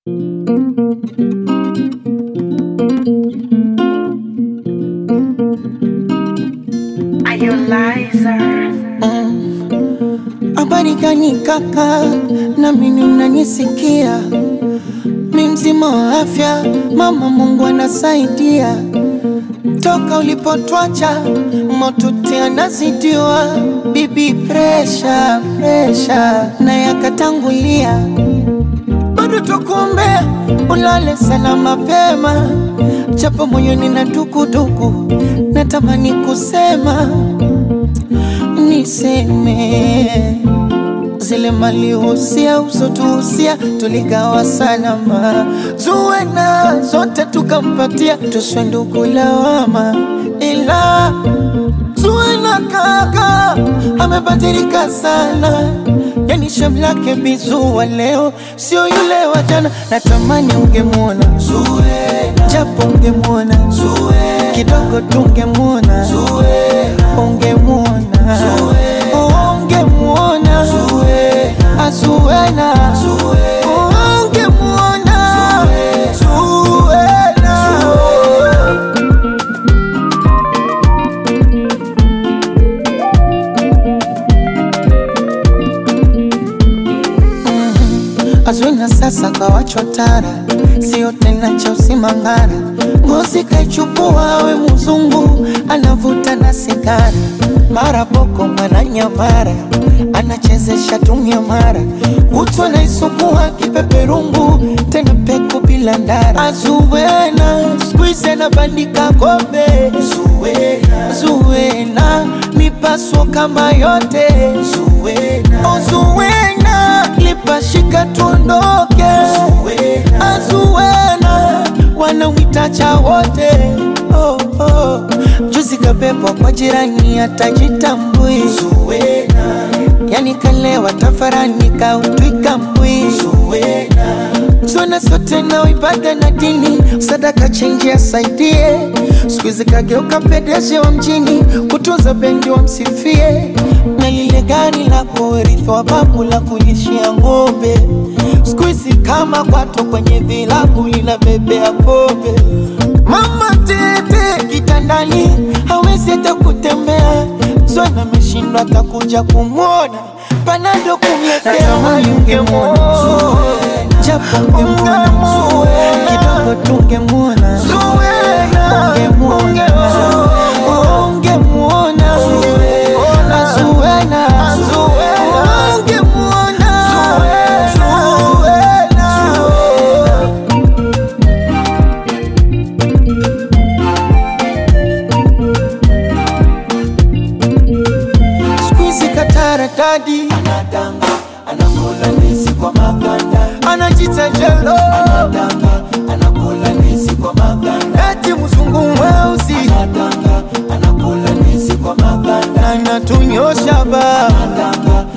Are you liar? Habari gani kaka, na mimi unanisikia? Mimi mzima wa afya, mama Mungu anasaidia. Toka ulipotwacha, motuti anazidiwa. Bibi pressure, na yakatangulia. Bado tukuombea, ulale salama mapema. Japo moyoni na dukuduku, natamani kusema niseme zile mali usia usotuhusia tuligawa salama. Zuwena zote tukampatia, tuswe ndugu lawama. Ila Zuwena kaka amebadilika sana, yani shamlake bizuwa leo sio yule wa jana. Natamani ungemuona Zuwena, japo ungemuona Zuwena, kidogo tungemuona Zuwena, ungemuona Zuwena, ungemuona Zuwena, Zuwena, ungemuona Zuwena. Zuwena sasa kawachwa tara, sio tena cha usimangara. Ngozi kaichukua we mzungu, anavuta na sigara. Mara boko mara nyamara, anachezesha tumia mara. Utu anaisukua kipeperungu, tena peku bila ndara. Zuwena squeeze na bandika kombe. Zuwena mipaso kama yote. Zuwena lipashika tuondoke. Zuwena wanamwitacha wote. Juzi kabebwa kwa jirani atajitambui. Yani kalewa tafarani kautwika mbwi. Zuwena sote na ibada na dini, sadaka chenji asaidie. Squeeze kageuka pedeje wa mjini, kutunza bendi wa msifie. Na lile gari la kurithi wa babu la kulishia ng'ombe, squeeze kama kwato kwenye vilabu linabebea pombe. Mama tete kitandani, hawezi hata kutembea. Zuwena ameshindwa atakuja kumwona, panado kumletea. Ungemuona japo ungemuona kidogo tungemuona Zuwena, ungemuona Zuwena, ungemuona squeeze katara dadi, anadanga anakula nisi kwa maganda, anajita jelo, anadanga anakula nisi kwa maganda. Eti mzungu mweusi, anadanga anakula nisi kwa maganda, na natunyosha ba, anadanga